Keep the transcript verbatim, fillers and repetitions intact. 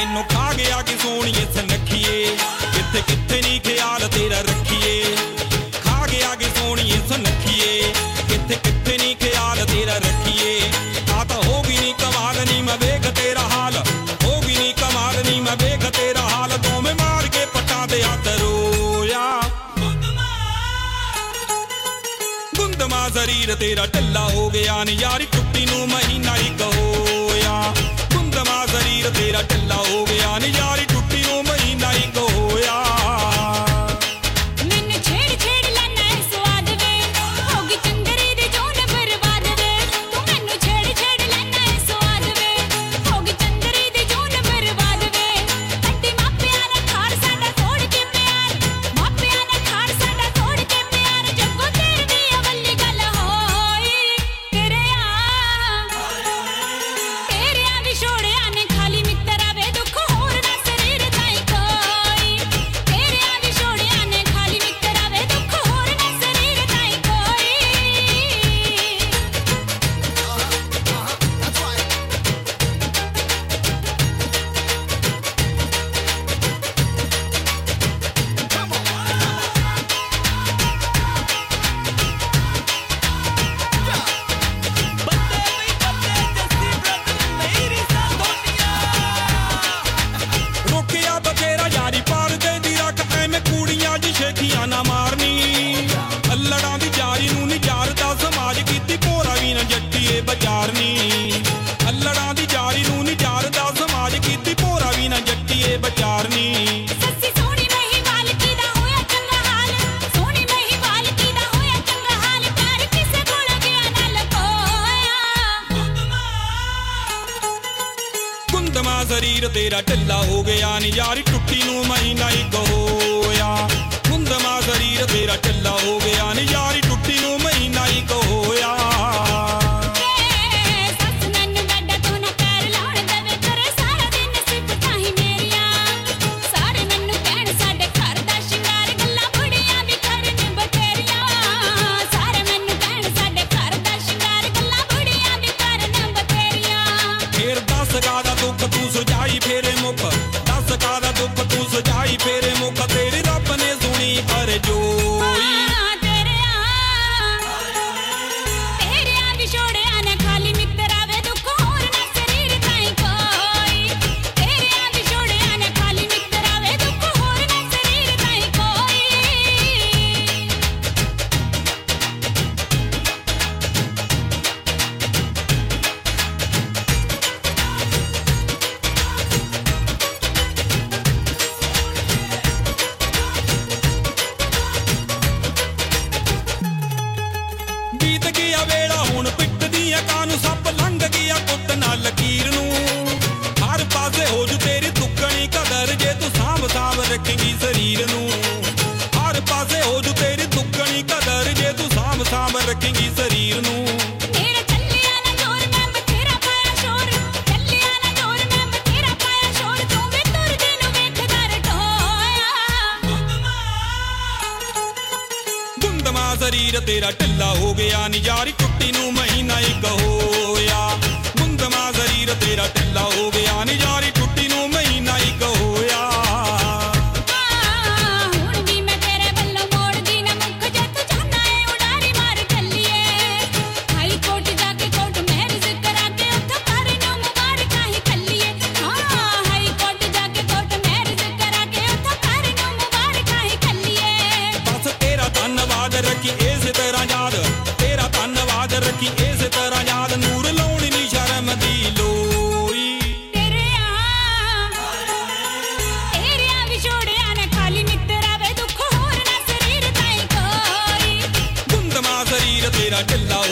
ਤੈਨੂੰ ਖਾ ਗਿਆ ਕਿ ਸੋਹਣੀਏ ਸੁਨੱਖੀਏ ਕਿੱਥੇ ਕਿੱਥੇ ਨੀ ਖਿਆਲ ਤੇਰਾ ਰੱਖੀਏ ਖਾ ਗਿਆ ਕਿ ਸੋਹਣੀਏ ਸੁਨੱਖੀਏ ਕਿੱਥੇ ਕਿੱਥੇ ਨੀ ਖਿਆਲ ਤੇਰਾ ਰੱਖੀਏ ਆ ਤਾਂ ਹੋ ਗਈ ਨੀ ਕਮਾਲ ਨੀ ਮੈਂ ਵੇਖ ਤੇਰਾ ਹਾਲ ਹੋ ਗਈ ਨੀ ਕਮਾਲ ਨੀ ਮੈਂ ਵੇਖ ਤੇਰਾ ਹਾਲ ਦੋਵੇਂ ਮਾਰ ਕੇ ਪੱਟਾਂ ਦੇ ਹੱਥ ਰੋਇਆ ਗੁੰਦਮਾ ਜ਼ਰੀਰ ਤੇਰਾ ਢਿੱਲਾ ਹੋ ਗਿਆ ਨੀ ਯਾਰੀ ਟੁੱਟੀ ਨੂੰ ਮਹੀਨਾ ਇੱਕ ਹੋਇਆ ਗੁੰਦਮਾ ਜ਼ਰੀਰ ਤੇਰਾ ਢਿੱਲਾ ਹੋ ਗਿਆ ਨੀ ਯਾਰੀ ਟੁੱਟੀ ਨੂੰ ਮਹੀਨਾ ਇੱਕ ਹੋਇਆ ਮੈਨੂੰ ਛੇੜ ਛੇੜ ਲੈਣਾ ਹੈ ਸਵਾਦ ਵੇ ਹੋ ਗਈ ਚੰਦਰੀ ਦੀ ਜੋਨ ਬਰਬਾਦ ਵੇ ਤੂੰ ਮੈਨੂੰ ਛੇੜ ਛੇੜ ਲੈਣਾ ਹੈ ਸਵਾਦ ਵੇ ਹੋ ਗਈ ਚੰਦਰੀ ਦੀ ਜੋਨ ਬਰਬਾਦ ਵੇ ਅੱਡੀ ਮਾਪਿਆਂ ਨੇ ਖਾਰ ਸਾਡਾ ਤੋੜ ਕੇ ਪਿਆਰ ਮਾਪਿਆਂ ਨੇ ਖਾਰ ਸਾਡਾ ਤੋੜ ਕੇ ਪਿਆਰ ਜੱਗੋ ਤੇਰੀ ਦੀ ਅਵੱਲੀ ਗੱਲ ਹੋਈ ਤੇਰੇ ਆ ਤੇਰੇ ਆ ਵਿਛੋੜਿਆਂ ਨੇ ਖਾਲੀ ਮਿੱਤਰਾ ਵੇ ਦੁੱਖ ਹੋਰ ਨਾ ਸਰੀਰ ਤਾਈ ਕੋਈ ਤੇਰੇ ਆ ਵਿਛੋੜਿਆਂ ਨੇ ਖਾਲੀ ਮਿੱਤਰਾ ਵੇ ਦੁੱਖ ਹੋਰ ਨਾ ਸਰੀਰ ਤਾਈ ਕੋਈ ਰੋਕਿਆ ਬਥੇਰਾ ਯਾਰੀ ਪਾਰ ਦੇ ਦੀ ਰੱਖ ਐਵੇਂ ਕੂੜੀਆਂ ਦੀ ਸ਼ੇਖੀਆਂ ਨਾ ਮਾਰਨੀ ਅੱਲੜਾਂ ਦੀ ਜਾਰੀ ਨੂੰ ਨੀ ਜਾਰਦਾ ਸਮਾਜ ਕੀਤੀ ਭੋਰਾ ਵੀ ਨਾ ਜੱਟੀਏ ਬਚਾਰਨੀ ਅੱਲੜਾਂ ਦੀ ਜਾਰੀ ਨੂੰ ਨੀ ਜਾਰਦਾ ਸਮਾਜ ਕੀਤੀ ਭੋਰਾ ਵੀ ਨਾ ਜੱਟੀਏ ਬਚਾਰਨੀ ਸੱਸੀ ਸੋਹਣੀ ਨਹੀਂ ਵਾਲਕੀ ਦਾ ਹੋਇਆ ਚੰਗਾ ਹਾਲ ਸੋਹਣੀ ਨਹੀਂ ਵਾਲਕੀ ਦਾ ਹੋਇਆ ਚੰਗਾ ਹਾਲ ਪਿਆਰ ਕਿਸੇ ਕੋਲ ਗਿਆ ਨਾ ਲਕੋਇਆ ਗੁੰਦਮਾ ਜ਼ਰੀਰ ਤੇਰਾ ਢਿੱਲਾ ਹੋ ਗਿਆ ਨੀ ਯਾਰੀ ਟੁੱਟੀ ਨੂੰ ਮਹੀਨਾ ਇੱਕ ਹੋਇਆ ਗੁੰਦਮਾ ਜ਼ਰੀਰ ਤੇਰਾ ਢਿੱਲਾ ਹੋ ਗਿਆ ਨੀ ਯਾਰੀ ਟੁੱਟੀ ਨੂੰ ਮਹੀਨਾ ਇੱਕ ਹੋਇਆ ਸੱਸ ਮੈਨੂੰ ਗੱਡਾ ਤੋਂ ਨਾ ਪੈਰ ਲਾਉਣ ਦੇਵੇ ਕਰੇ ਸਾਰਾ ਦਿਨ ਸਿਫਤਾਂ ਹੀ ਮੇਰੀਆਂ ਸਾਰੇ ਮੈਨੂੰ ਕਹਿਣ ਸਾਡੇ ਘਰ ਦਾ ਸ਼ਿੰਗਾਰ ਗੱਲਾਂ ਬੁੜੀਆਂ ਵੀ ਕਰਨ ਬਥੇਰੀਆਂ ਸਾਰੇ ਮੈਨੂੰ ਕਹਿਣ ਸਾਡੇ ਘਰ ਦਾ ਸ਼ਿੰਗਾਰ ਗੱਲਾਂ ਬੁੜੀਆਂ ਵੀ ਕਰਨ ਬਥੇਰੀਆਂ ਫੇਰ ਦੱਸ ਕਾਹਦਾ ਦੁੱਖ ਤੂੰ ਸੁਝਾਈ ਫੇਰੇ ਮੁੱਖ ਦੱਸ ਕਾਹਦਾ ਦੁੱਖ ਤੂੰ ਸੁਝਾਈ ਫੇਰੇ ਮੁੱਖ ਤੇਰੀ ਰੱਬ ਨੇ ਸੁਣੀ ਅਰਜ਼ੋਈ ਤੇਰੇ ਆ ਤੇਰੇ ਆ ਵਿਛੋੜਿਆਂ ਨੇ ਖਾਲੀ ਮਿੱਤਰਾ ਵੇ ਦੁੱਖ ਹੋਰ ਨਾ ਸਰੀਰ ਤਾਈ ਕੋਈ ਤੇਰੇ ਆ ਵਿਛੋੜਿਆਂ ਨੇ ਖਾਲੀ ਮਿੱਤਰਾ ਵੇ ਦੁੱਖ ਹੋਰ ਨਾ ਸਰੀਰ ਤਾਈ ਕੋਈ ਬੀਤ ਗਿਆ ਵੇਲਾ ਹੁਣ ਪਿੱਟਦੀਆਂ ਕਾਨੂੰ ਸੱਪ ਲੰਘ ਗਿਆ ਕੁੱਟ ਨਾਲ ਲਕੀਰ ਨੂੰ ਹਰ ਪਾਸੇ ਹੋ ਜੂ ਤੇਰੀ ਦੁੱਗਣੀ ਕਦਰ ਜੇ ਤੂੰ ਸਾਂਭ ਸਾਂਭ ਰੱਖੇਂਗੀ ਸਰੀਰ ਨੂੰ ਹਰ ਪਾਸੇ ਹੋ ਜੂ ਤੇਰੀ ਦੁੱਗਣੀ ਕਦਰ ਜੇ ਤੂੰ ਸਾਂਭ ਸਾਂਭ ਰੱਖੇਂਗੀ ਸਰੀਰ ਨੂੰ ਤੇਰਾ ਚੱਲਿਆ ਨਾ ਜ਼ੋਰ ਮੈਂ ਬਥੇਰਾ ਪਾਇਆ ਸ਼ੋਰ ਚੱਲਿਆ ਨਾ ਜ਼ੋਰ ਮੈਂ ਬਥੇਰਾ ਪਾਇਆ ਸ਼ੋਰ ਤੂੰ ਵੀ ਤੁਰਦੀ ਨੂੰ ਵੇਖਦਾ ਰਟੋਇਆ ਗੁੰਦਮਾ ਜ਼ਰੀਰ ਤੇਰਾ ਢਿੱਲਾ ਹੋ ਗਿਆ ਨੀ ਯਾਰੀ ਟੁੱਟੀ ਨੂੰ ਮਹੀਨਾ ਇੱਕ ਹੋਇਆ ਗੁੰਦਮਾ ਜ਼ਰੀਰ ਤੇਰਾ ਢਿੱਲਾ ਹੋ ਗਿਆ ਨੀ ਯਾਰੀ ਟੁੱਟੀ ਨੂੰ ਮਹੀਨਾ ਇੱਕ ਹੋਇਆ ਹੁਣ ਵੀ ਮੈਂ ਤੇਰੇ ਵੱਲੋਂ ਮੋੜਦੀ ਨਾ ਮੁੱਖ ਜੇ ਤੂੰ ਚਾਹੁੰਦਾ ਏ ਉਡਾਰੀ ਮਾਰ ਚੱਲੀਏ ਹਾਈ ਕੋਰਟ ਜਾ ਕੇ ਕੋਰਟ ਮੈਰਿਜ ਕਰਾ ਕੇ ਉੱਥੋਂ ਘਰ ਨੂੰ ਮੁਬਾਰਕਾਂ ਹੀ ਖੱਲੀਏ ਹਾਂ ਹਾਈ ਕੋਰਟ ਜਾ ਕੇ ਕੋਰਟ ਮੈਰਿਜ ਕਰਾ ਕੇ ਉੱਥੋਂ ਘਰ ਨੂੰ ਮੁਬਾਰਕਾਂ ਹੀ ਖੱਲੀਏ ਬਸ ਤੇਰਾ ਧੰਨਵਾਦ ਰੱਖੀ ਇਸੇ ਤਰ੍ਹਾਂ ਯਾਦ ਤੇਰਾ ਧੰਨਵਾਦ ਰੱਖੀ ਇਸੇ ਤਰ੍ਹਾਂ ਯਾਦ ਨੂਰ ਲਾਉਣੀ ਨੀ ਸ਼ਰਮ ਦੀ ਲੋਈ ਤੇਰੇ ਆ ਤੇਰੇ ਆ ਵਿਛੋੜਿਆਂ ਨੇ ਖਾਲੀ ਮਿੱਤਰਾ ਵੇ ਦੁੱਖ ਹੋਰ ਨਾ ਸਰੀਰ ਤਾਈ ਕੋਈ ਗੁੰਦਮਾ ਜ਼ਰੀਰ ਤੇਰਾ ਢਿੱਲਾ